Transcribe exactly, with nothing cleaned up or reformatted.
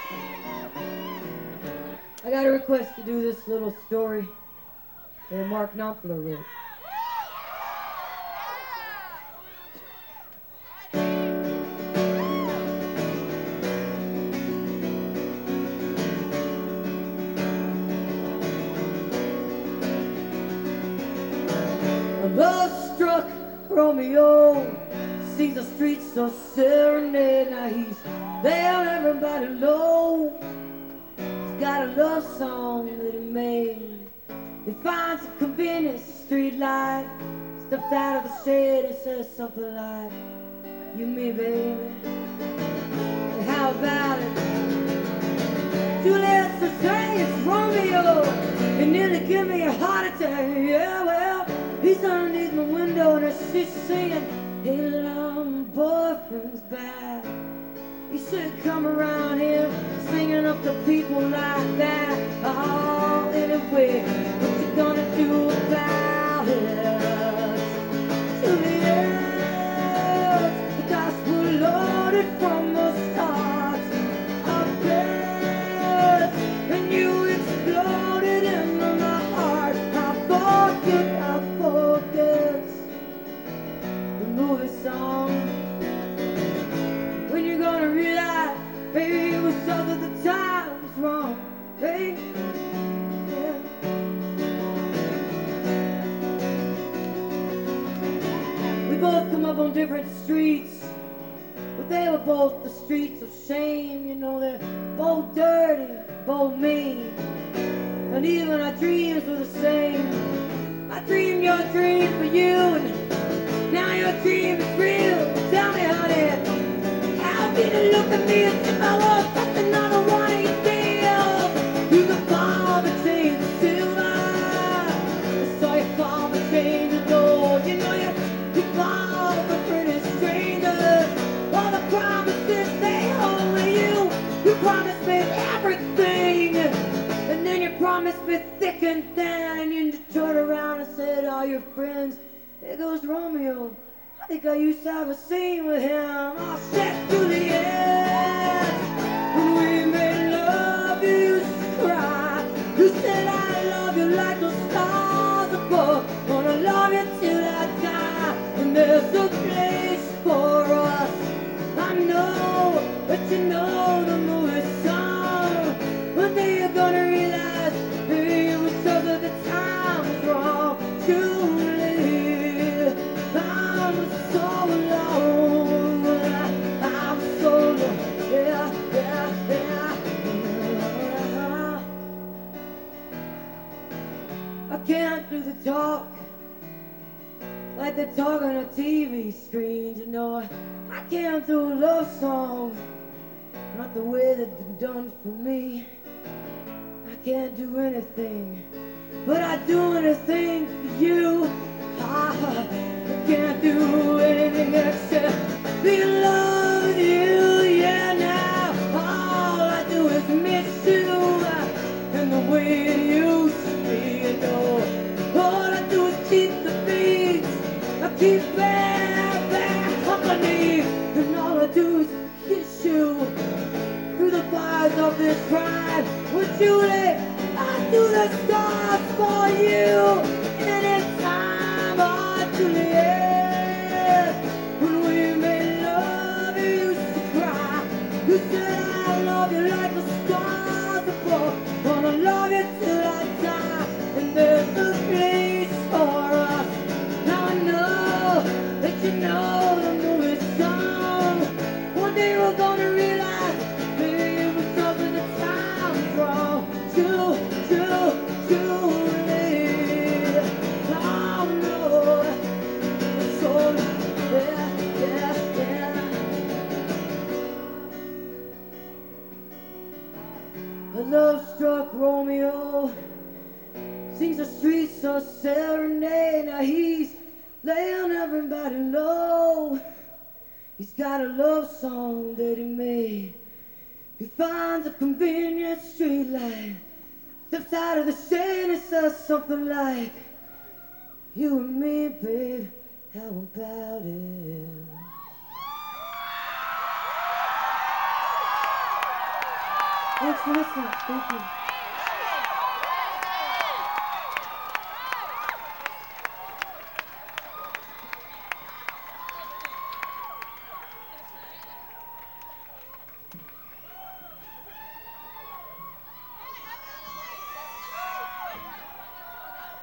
I got a request to do this little story that Mark Knopfler wrote. A love-struck Romeo sees the streets of serenade. Now he's letting everybody know he's got a love song that he made. He finds a convenient street light, steps out of the shade and says something like, "You and me, baby, how about it?" Juliet says, "Hey, it's Romeo, you nearly give me a heart attack." Yeah, well, he's underneath my window and she's singing, "Hey, love, my boyfriend's back." You should come around here singing up to people like that. Oh, anyway, what you gonna do about it? Juliet, the gospel loaded from the start. I bet, and you exploded into my heart. I forget, I forget the movie song. When you're gonna realize, baby, it was just that the time was wrong, baby. Yeah. We both come up on different streets, but they were both the streets of shame. You know, they're both dirty, both mean, and even our dreams were the same. I dreamed your dream for you, and now your dream is real. Tell me, honey, how can you look at me as if I was just another one of your deals? You can fall the chains of silver, I saw you fall the chains of gold. You know you, you fall for pretty strangers. All the promises they hold to you. You promised me everything, and then you promised me thick and thin, and you turned around and said, "All your friends, there goes Romeo. I think I used to have a scene with him." I said, "Juliet, when we made love, you used to cry. You said, 'I love you like the stars above. Gonna love you till I die. And there's a place for us. I know that you know the movie song. One day you're gonna realize, baby, it was just that the time was wrong. Juliet, I'm so alone. I'm so alone. Yeah, yeah, yeah. I can't do the talk like they talk on a T V screen. You know, I, I can't do a love song, not the way that they're done for me. I can't do anything, but I do anything for you. I, I can't do anything except be in love with you. Yeah, now all I do is miss you, and the way it used to be. You know, all I do is keep the beats, I keep bad, bad company, and all I do is kiss you through the bars of this ride. With Julie, I do the stars for you anytime. Oh, Juliet, when we made love, you used to cry. You said, "I love you like the stars above. Gonna love you till I die. And there's a place for us." Now I know that you know the movie song. One day we're gonna realize, baby, it was just that the time was wrong. Too, too, too late. Oh no, so yeah, yeah, yeah. A love-struck Romeo sings the streets of serenade. Now he's laying everybody low. He's got a love song that he made. He finds a convenient street light, steps out of the shade and says something like, "You and me, babe, how about it?" Thanks for listening. Thank you.